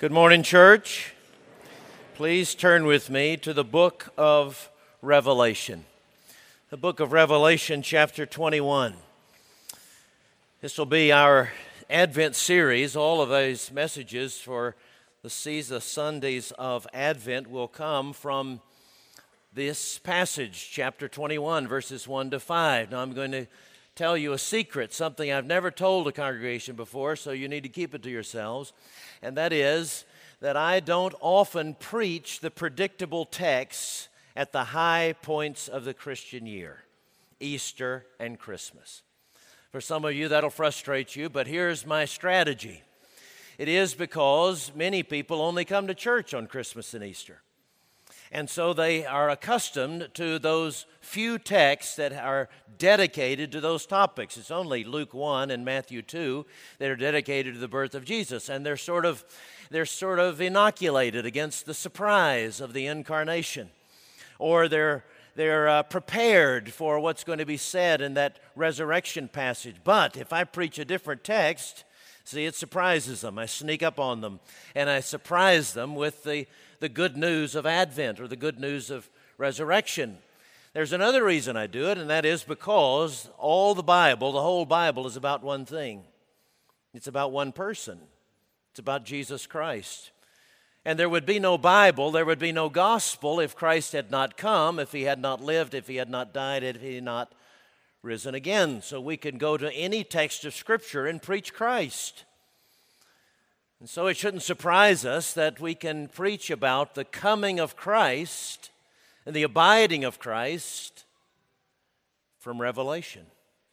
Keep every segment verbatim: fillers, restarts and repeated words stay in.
Good morning, church. Please turn with me to the book of Revelation. The book of Revelation, chapter twenty-one. This will be our Advent series. All of those messages for the season, the Sundays of Advent will come from this passage, chapter twenty-one, verses one to five. Now, I'm going to tell you a secret, something I've never told a congregation before, so you need to keep it to yourselves, and that is that I don't often preach the predictable texts at the high points of the Christian year, Easter and Christmas. For some of you, that'll frustrate you, but here's my strategy. It is because many people only come to church on Christmas and Easter. And so they are accustomed to those few texts that are dedicated to those topics. It's only Luke one and Matthew two that are dedicated to the birth of Jesus. And they're sort of, they're sort of inoculated against the surprise of the incarnation. Or they're, they're uh, prepared for what's going to be said in that resurrection passage. But if I preach a different text, see, it surprises them. I sneak up on them and I surprise them with the the good news of Advent or the good news of resurrection. There's another reason I do it, and that is because all the Bible, the whole Bible, is about one thing. It's about one person. It's about Jesus Christ. And there would be no Bible, there would be no gospel if Christ had not come, if he had not lived, if he had not died, if he had not risen again. So we can go to any text of Scripture and preach Christ. And so it shouldn't surprise us that we can preach about the coming of Christ and the abiding of Christ from Revelation.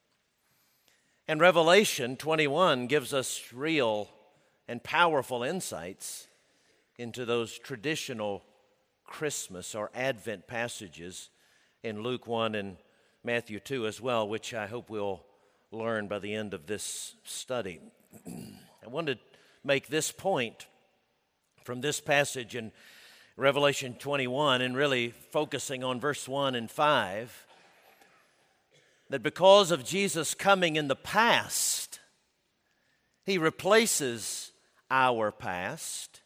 And Revelation twenty-one gives us real and powerful insights into those traditional Christmas or Advent passages in Luke one and Matthew two as well, which I hope we'll learn by the end of this study. I wanted make this point from this passage in Revelation twenty-one and really focusing on verse one and five, that because of Jesus coming in the past, he replaces our past.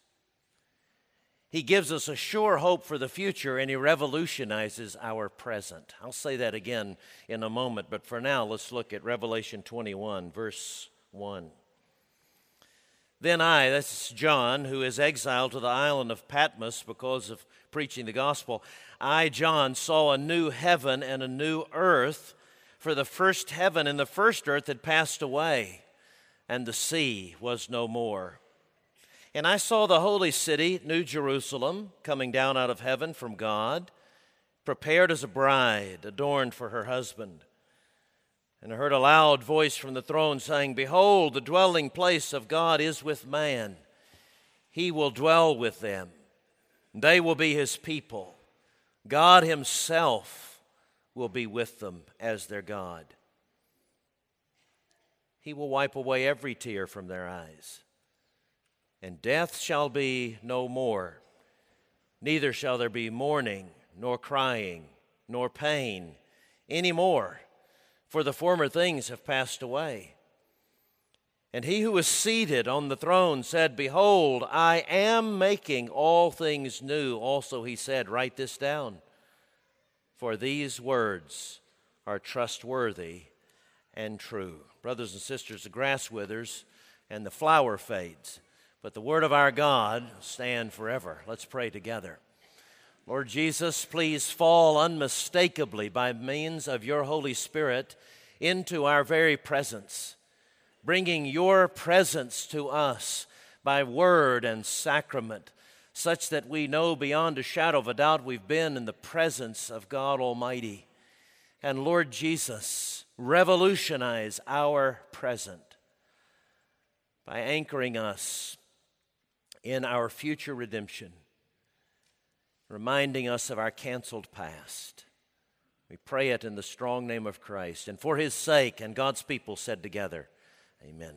He gives us a sure hope for the future, and he revolutionizes our present. I'll say that again in a moment, but for now, let's look at Revelation twenty-one, verse one. Then I, that's John, who is exiled to the island of Patmos because of preaching the gospel, I, John, saw a new heaven and a new earth, for the first heaven and the first earth had passed away, and the sea was no more. And I saw the holy city, New Jerusalem, coming down out of heaven from God, prepared as a bride, adorned for her husband. And I heard a loud voice from the throne saying, "Behold, the dwelling place of God is with man. He will dwell with them. They will be his people. God himself will be with them as their God. He will wipe away every tear from their eyes. And death shall be no more. Neither shall there be mourning, nor crying, nor pain any more. For the former things have passed away." And he who was seated on the throne said, "Behold, I am making all things new." Also he said, "Write this down, for these words are trustworthy and true." Brothers and sisters, the grass withers and the flower fades, but the word of our God stands forever. Let's pray together. Lord Jesus, please fall unmistakably by means of your Holy Spirit into our very presence, bringing your presence to us by word and sacrament, such that we know beyond a shadow of a doubt we've been in the presence of God Almighty. And Lord Jesus, revolutionize our present by anchoring us in our future redemption, reminding us of our canceled past. We pray it in the strong name of Christ, and for his sake, and God's people said together, amen.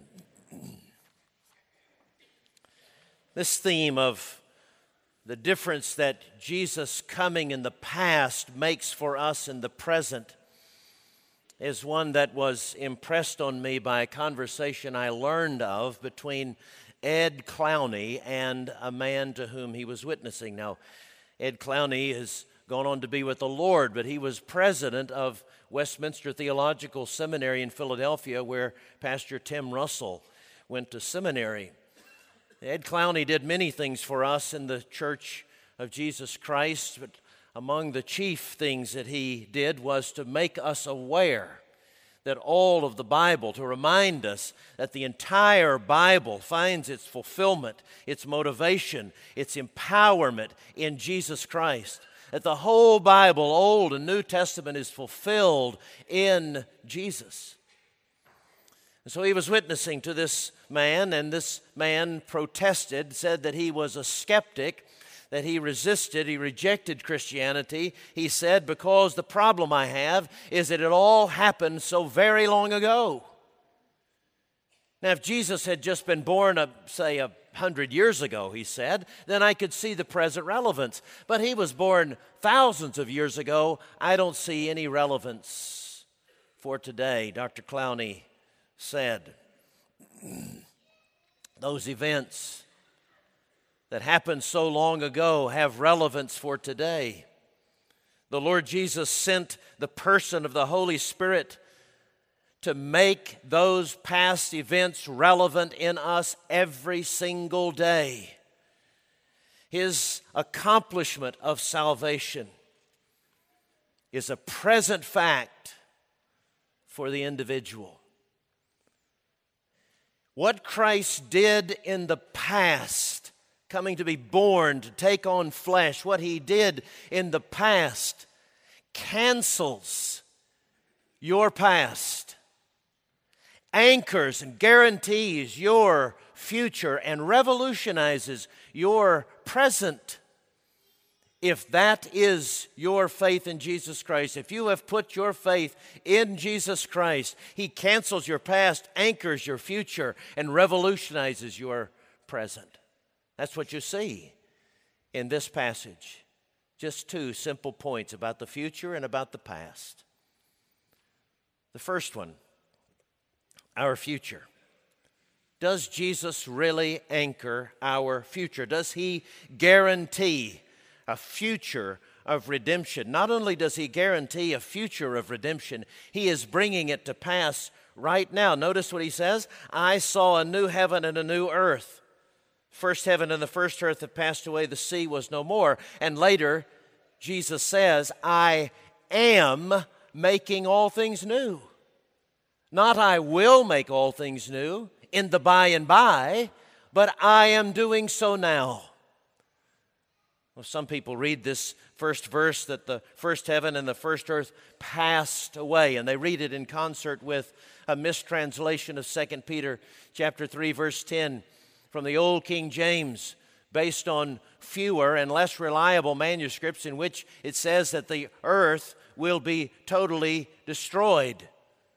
This theme of the difference that Jesus coming in the past makes for us in the present is one that was impressed on me by a conversation I learned of between Ed Clowney and a man to whom he was witnessing. Now, Ed Clowney has gone on to be with the Lord, but he was president of Westminster Theological Seminary in Philadelphia, where Pastor Tim Russell went to seminary. Ed Clowney did many things for us in the Church of Jesus Christ, but among the chief things that he did was to make us aware that all of the Bible, to remind us that the entire Bible finds its fulfillment, its motivation, its empowerment in Jesus Christ. That the whole Bible, Old and New Testament, is fulfilled in Jesus. And so he was witnessing to this man, and this man protested, said that he was a skeptic, that he resisted, he rejected Christianity. He said, because the problem I have is that it all happened so very long ago. Now, if Jesus had just been born, a, say, a hundred years ago, he said, then I could see the present relevance. But he was born thousands of years ago. I don't see any relevance for today, Doctor Clowney said. Those events that happened so long ago have relevance for today. The Lord Jesus sent the person of the Holy Spirit to make those past events relevant in us every single day. His accomplishment of salvation is a present fact for the individual. What Christ did in the past, coming to be born, to take on flesh, what he did in the past cancels your past, anchors and guarantees your future, and revolutionizes your present. If that is your faith in Jesus Christ, if you have put your faith in Jesus Christ, he cancels your past, anchors your future, and revolutionizes your present. That's what you see in this passage. Just two simple points about the future and about the past. The first one, our future. Does Jesus really anchor our future? Does he guarantee a future of redemption? Not only does he guarantee a future of redemption, he is bringing it to pass right now. Notice what he says, I saw a new heaven and a new earth. First heaven and the first earth have passed away, the sea was no more. And later, Jesus says, I am making all things new. Not I will make all things new in the by and by, but I am doing so now. Well, some people read this first verse that the first heaven and the first earth passed away, and they read it in concert with a mistranslation of Second Peter chapter three, verse ten from the Old King James, based on fewer and less reliable manuscripts in which it says that the earth will be totally destroyed.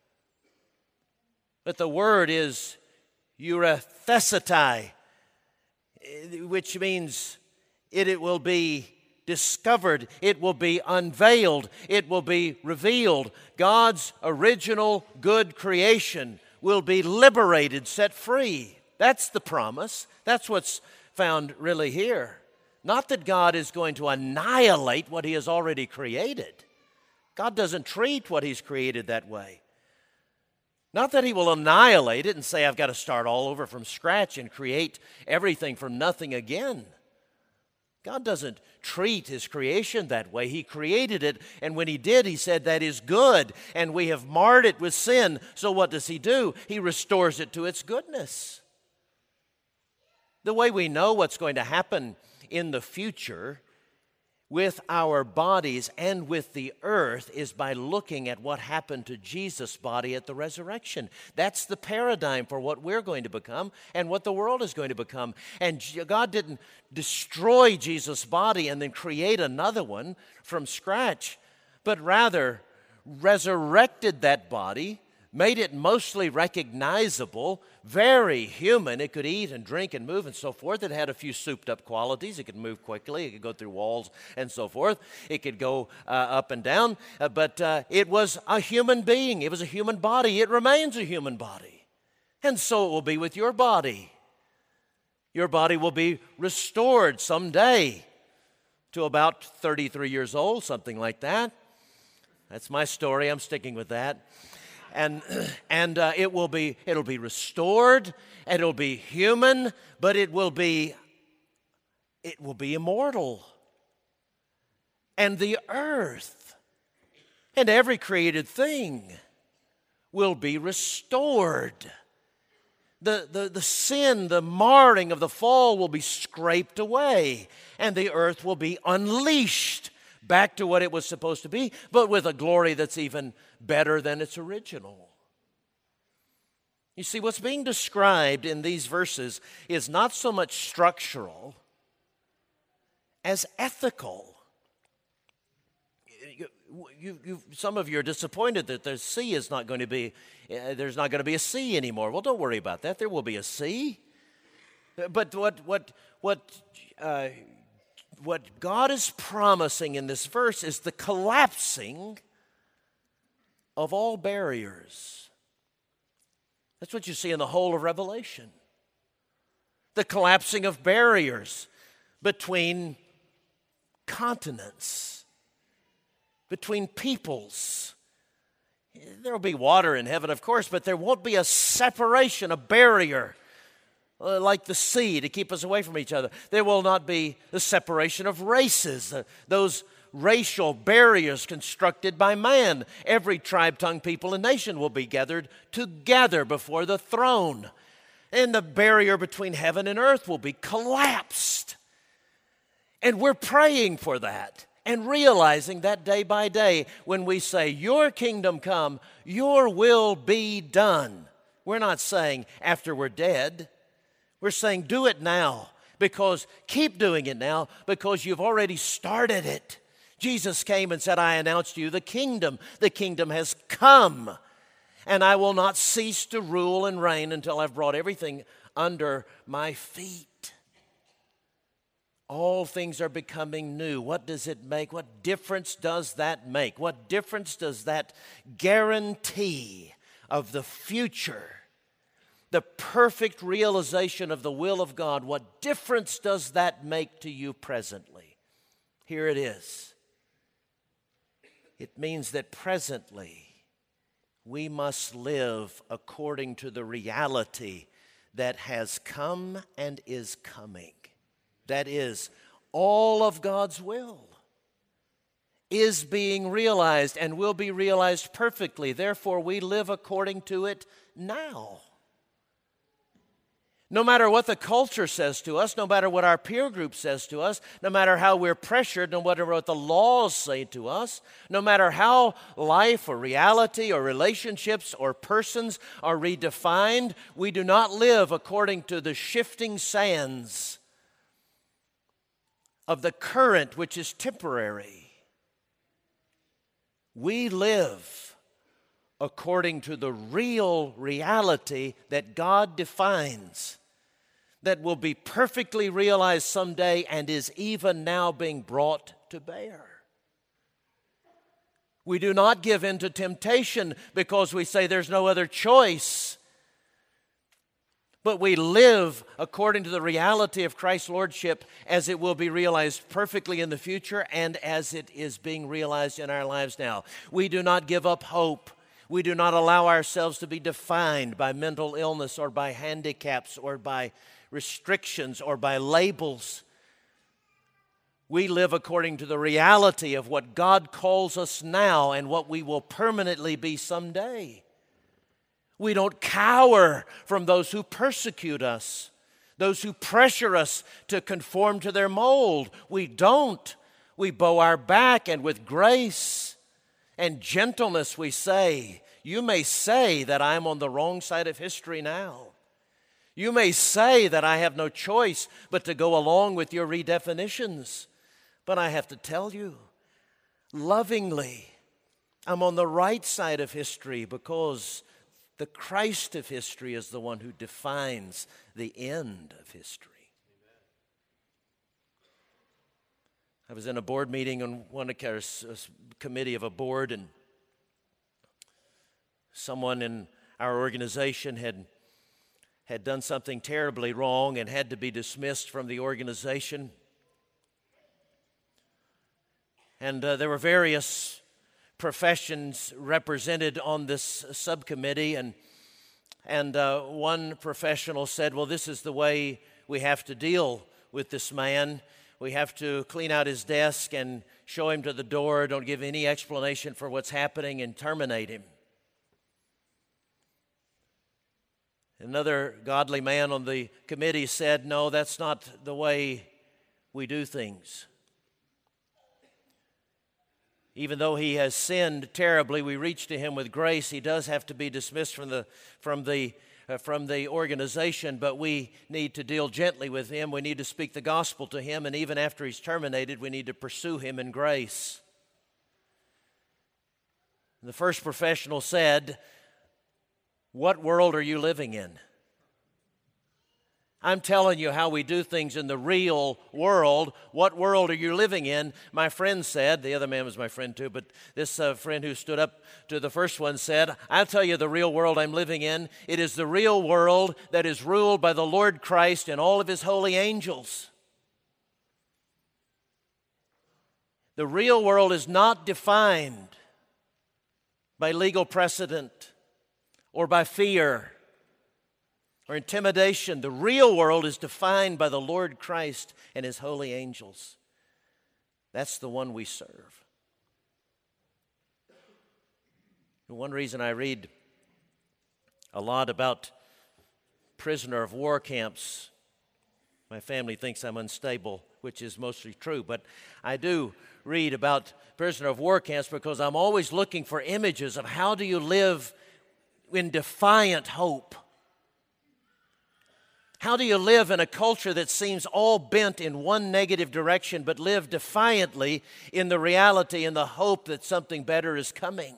But the word is eurythesetai, which means it, it will be discovered, it will be unveiled, it will be revealed. God's original good creation will be liberated, set free. That's the promise. That's what's found really here. Not that God is going to annihilate what he has already created. God doesn't treat what he's created that way. Not that he will annihilate it and say, I've got to start all over from scratch and create everything from nothing again. God doesn't treat his creation that way. He created it, and when he did, he said that is good, and we have marred it with sin. So what does he do? He restores it to its goodness. The way we know what's going to happen in the future with our bodies and with the earth is by looking at what happened to Jesus' body at the resurrection. That's the paradigm for what we're going to become and what the world is going to become. And God didn't destroy Jesus' body and then create another one from scratch, but rather resurrected that body, made it mostly recognizable, very human. It could eat and drink and move and so forth. It had a few souped up qualities. It could move quickly. It could go through walls and so forth. It could go uh, up and down. Uh, but uh, it was a human being. It was a human body. It remains a human body. And so it will be with your body. Your body will be restored someday to about thirty-three years old, something like that. That's my story. I'm sticking with that. And and uh, it will be it'll be restored, and it'll be human, but it will be it will be immortal. And the earth and every created thing will be restored. The, the, the sin, the marring of the fall will be scraped away, and the earth will be unleashed back to what it was supposed to be, but with a glory that's even better than its original. You see, what's being described in these verses is not so much structural as ethical. You, you, you, some of you are disappointed that the sea is not going to be, uh, there's not going to be a sea anymore. Well, don't worry about that. There will be a sea. But what, what, what, uh, what God is promising in this verse is the collapsing of all barriers. That's what you see in the whole of Revelation. The collapsing of barriers between continents, between peoples. There will be water in heaven, of course, but there won't be a separation, a barrier, uh, like the sea to keep us away from each other. There will not be the separation of races, uh, those racial barriers constructed by man. Every tribe, tongue, people, and nation will be gathered together before the throne. And the barrier between heaven and earth will be collapsed. And we're praying for that and realizing that day by day when we say, your kingdom come, your will be done. We're not saying after we're dead. We're saying do it now, because keep doing it now, because you've already started it. Jesus came and said, I announce to you the kingdom. The kingdom has come, and I will not cease to rule and reign until I've brought everything under my feet. All things are becoming new. What does it make? What difference does that make? What difference does that guarantee of the future, the perfect realization of the will of God, what difference does that make to you presently? Here it is. It means that presently we must live according to the reality that has come and is coming. That is, all of God's will is being realized and will be realized perfectly. Therefore, we live according to it now. No matter what the culture says to us, no matter what our peer group says to us, no matter how we're pressured, no matter what the laws say to us, no matter how life or reality or relationships or persons are redefined, we do not live according to the shifting sands of the current, which is temporary. We live according to the real reality that God defines, that will be perfectly realized someday and is even now being brought to bear. We do not give in to temptation because we say there's no other choice, but we live according to the reality of Christ's Lordship as it will be realized perfectly in the future and as it is being realized in our lives now. We do not give up hope. We do not allow ourselves to be defined by mental illness or by handicaps or by restrictions or by labels. We live according to the reality of what God calls us now and what we will permanently be someday. We don't cower from those who persecute us, those who pressure us to conform to their mold. We don't. We bow our back, and with grace and gentleness we say, you may say that I'm on the wrong side of history now. You may say that I have no choice but to go along with your redefinitions. But I have to tell you, lovingly, I'm on the right side of history because the Christ of history is the one who defines the end of history. I was in a board meeting on one a committee of a board, and someone in our organization had had done something terribly wrong and had to be dismissed from the organization. And uh, there were various professions represented on this subcommittee, and and uh, one professional said, well, this is the way we have to deal with this man. We have to clean out his desk and show him to the door, don't give any explanation for what's happening, and terminate him. Another godly man on the committee said, no, that's not the way we do things. Even though he has sinned terribly, we reach to him with grace. He does have to be dismissed from the from the uh, from the organization, but we need to deal gently with him. We need to speak the gospel to him, and even after he's terminated, we need to pursue him in grace. The first professional said, "What world are you living in?" I'm telling you how we do things in the real world. What world are you living in? My friend said, the other man was my friend too, but this uh, friend who stood up to the first one said, I'll tell you the real world I'm living in. It is the real world that is ruled by the Lord Christ and all of his holy angels. The real world is not defined by legal precedent or by fear or intimidation. The real world is defined by the Lord Christ and his holy angels. That's the one we serve. One reason I read a lot about prisoner of war camps, my family thinks I'm unstable, which is mostly true, but I do read about prisoner of war camps because I'm always looking for images of how do you live in defiant hope. How do you live in a culture that seems all bent in one negative direction, but live defiantly in the reality and the hope that something better is coming?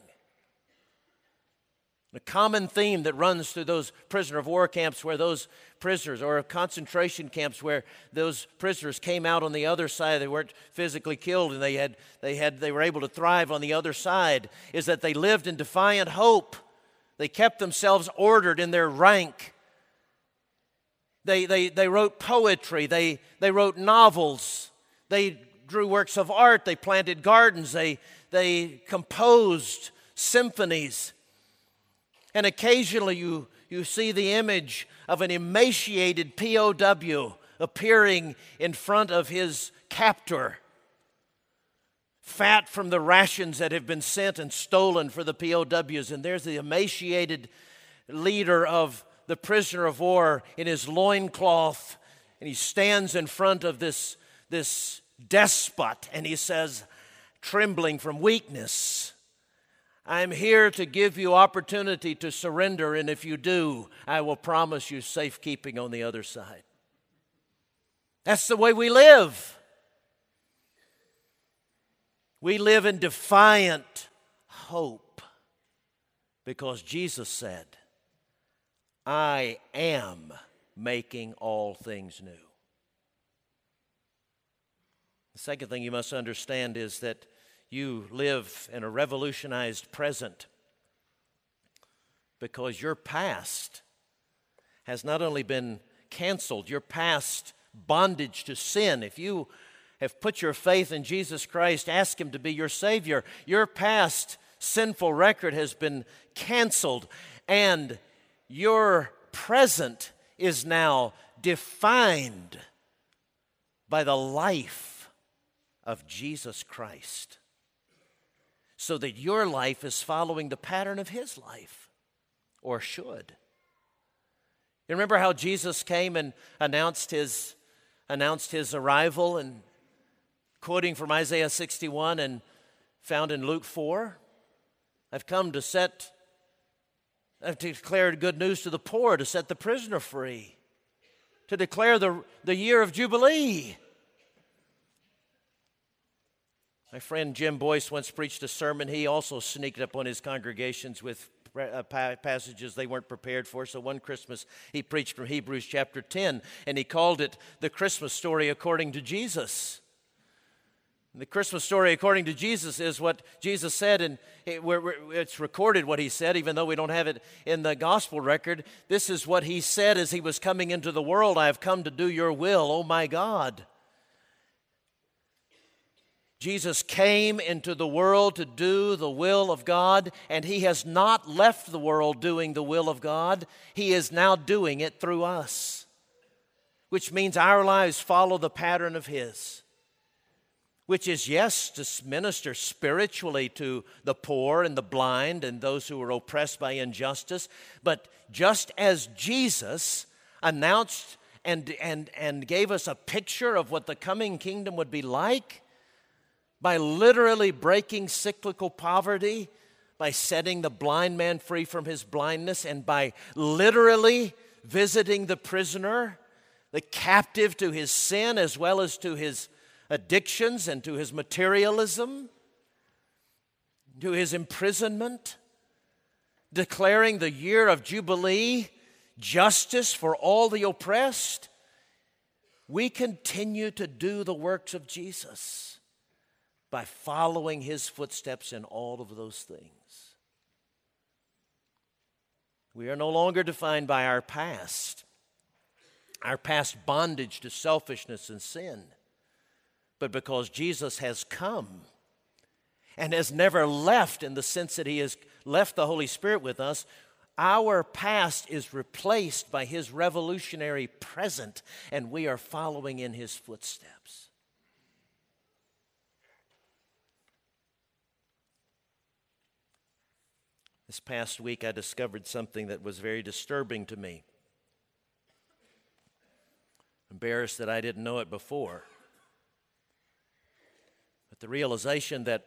The common theme that runs through those prisoner of war camps where those prisoners, or concentration camps where those prisoners came out on the other side, they weren't physically killed and they had they had they were able to thrive on the other side, is that they lived in defiant hope. They kept themselves ordered in their rank. They, they, they wrote poetry, they, they wrote novels, they drew works of art, they planted gardens, they, they composed symphonies. And occasionally you, you see the image of an emaciated P O W appearing in front of his captor, fat from the rations that have been sent and stolen for the P O Ws. And there's the emaciated leader of the prisoner of war in his loincloth, and he stands in front of this, this despot, and he says, trembling from weakness, I'm here to give you opportunity to surrender, and if you do, I will promise you safekeeping on the other side. That's the way we live. We live in defiant hope because Jesus said, I am making all things new. The second thing you must understand is that you live in a revolutionized present because your past has not only been canceled, your past bondage to sin. If you have put your faith in Jesus Christ, ask him to be your Savior, your past sinful record has been canceled, and your present is now defined by the life of Jesus Christ, so that your life is following the pattern of his life, or should. You remember how Jesus came and announced his, announced his arrival, and quoting from Isaiah sixty-one and found in Luke four? I've come to set I've declared good news to the poor, to set the prisoner free, to declare the, the year of Jubilee. My friend Jim Boyce once preached a sermon. He also sneaked up on his congregations with uh, passages they weren't prepared for. So one Christmas he preached from Hebrews chapter ten, and he called it the Christmas story according to Jesus. The Christmas story, according to Jesus, is what Jesus said, and it, where, where it's recorded what he said, even though we don't have it in the gospel record. This is what he said as he was coming into the world. I have come to do your will, oh my God. Jesus came into the world to do the will of God, and he has not left the world doing the will of God. He is now doing it through us, which means our lives follow the pattern of his, which is, yes, to minister spiritually to the poor and the blind and those who are oppressed by injustice. But just as Jesus announced and, and, and gave us a picture of what the coming kingdom would be like, by literally breaking cyclical poverty, by setting the blind man free from his blindness, and by literally visiting the prisoner, the captive to his sin as well as to his addictions and to his materialism, to his imprisonment, declaring the year of Jubilee, justice for all the oppressed. We continue to do the works of Jesus by following his footsteps in all of those things. We are no longer defined by our past, our past bondage to selfishness and sin, but because Jesus has come and has never left, in the sense that he has left the Holy Spirit with us, our past is replaced by his revolutionary present, and we are following in his footsteps. This past week, I discovered something that was very disturbing to me. Embarrassed that I didn't know it before. But the realization that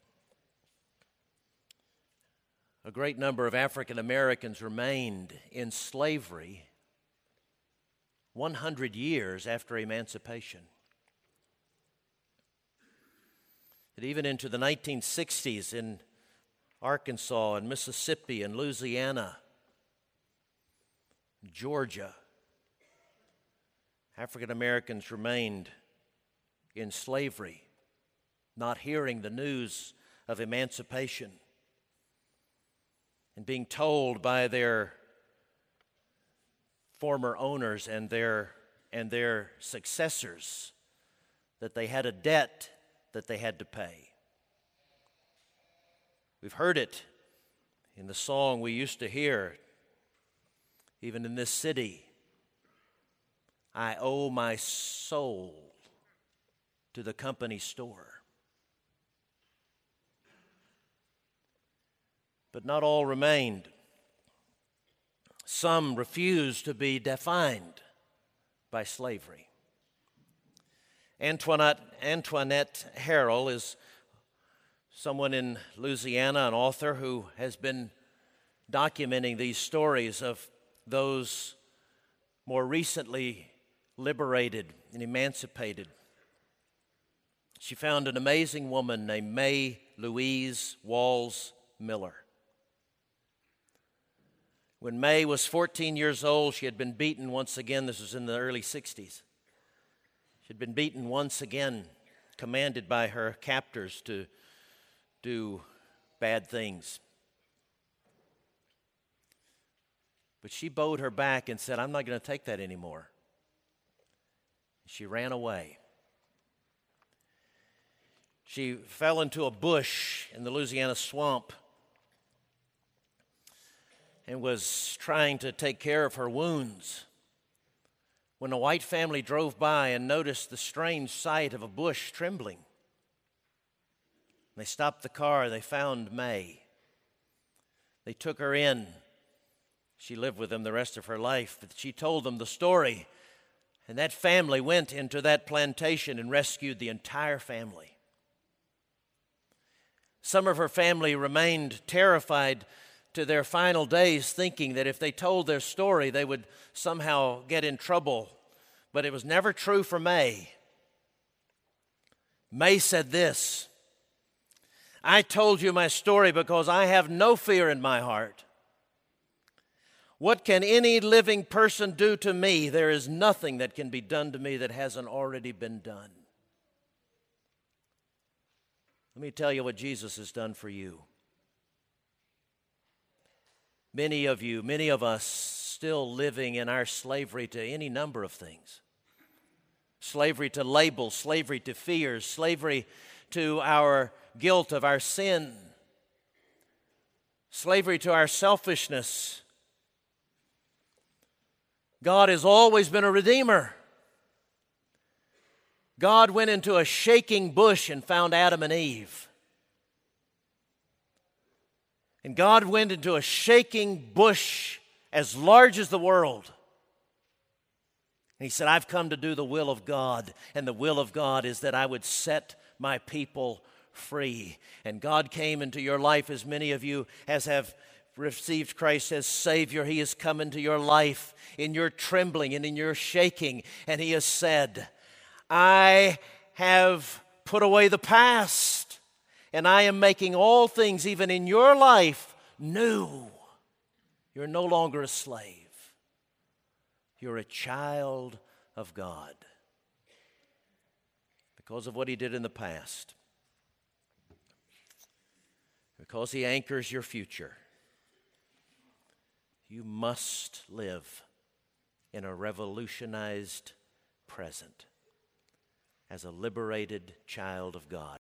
a great number of African Americans remained in slavery one hundred years after emancipation. That even into the nineteen sixties in Arkansas and Mississippi and Louisiana, Georgia, African Americans remained in slavery, not hearing the news of emancipation and being told by their former owners and their and their successors that they had a debt that they had to pay. We've heard it in the song we used to hear, even in this city. I owe my soul to the company store. But not all remained. Some refused to be defined by slavery. Antoinette, Antoinette Harrell is someone in Louisiana, an author who has been documenting these stories of those more recently liberated and emancipated. She found an amazing woman named May Louise Walls Miller. When May was fourteen years old, she had been beaten once again. This was in the early sixties. She had been beaten once again, commanded by her captors to do bad things. But she bowed her back and said, I'm not going to take that anymore. She ran away. She fell into a bush in the Louisiana swamp and was trying to take care of her wounds when a white family drove by and noticed the strange sight of a bush trembling. They stopped the car. They found May. They took her in. She lived with them the rest of her life. But she told them the story. And that family went into that plantation and rescued the entire family. Some of her family remained terrified to their final days, thinking that if they told their story, they would somehow get in trouble. But it was never true for May. May said this, I told you my story because I have no fear in my heart. What can any living person do to me? There is nothing that can be done to me that hasn't already been done. Let me tell you what Jesus has done for you. Many of you, many of us, still living in our slavery to any number of things. Slavery to labels, slavery to fears, slavery to our guilt of our sin, slavery to our selfishness. God has always been a redeemer. God went into a shaking bush and found Adam and Eve. And God went into a shaking bush as large as the world. And He said, I've come to do the will of God. And the will of God is that I would set my people free. And God came into your life, as many of you as have received Christ as Savior. He has come into your life in your trembling and in your shaking. And He has said, I have put away the past, and I am making all things, even in your life, new. You're no longer a slave. You're a child of God because of what He did in the past, because He anchors your future. You must live in a revolutionized present as a liberated child of God.